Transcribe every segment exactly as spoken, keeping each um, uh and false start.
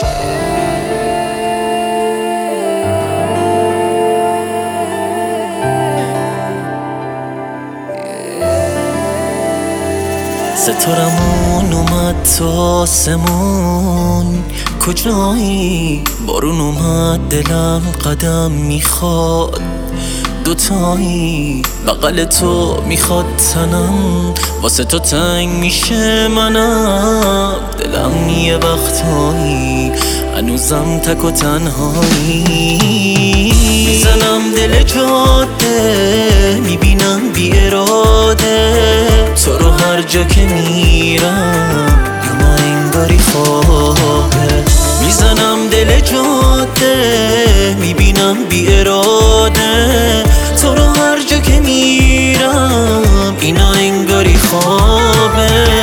ستارمون اومد تو آسمون، کجایی؟ بارون اومد دلم قدم میخواد، دوتایی بغل تو میخواد تنم، واسه تو تنگ میشه منم، دلم یه وقتایی هنوزم تک و تنهایی. میزنم دل جاده، میبینم بی اراده تو رو هر جا که میرم، یا نه انگاری خوابه. میزنم دل جاده، میبینم بی اراده تو رو هر جا که میرم، اینا انگاری خوابه.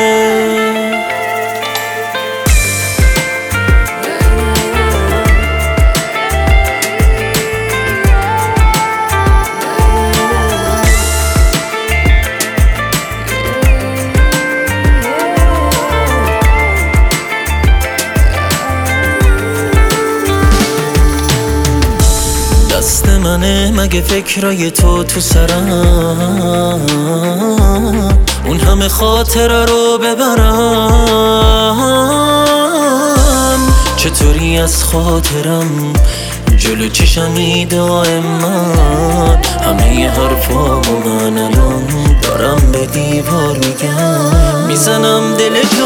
دست منه مگه فکرای تو تو سرم، اون همه خاطره رو ببرم، چطوری از خاطرم جلو چشمی دائما، همه حرفامو من الان دارم به دیوار میگم. میزنم دل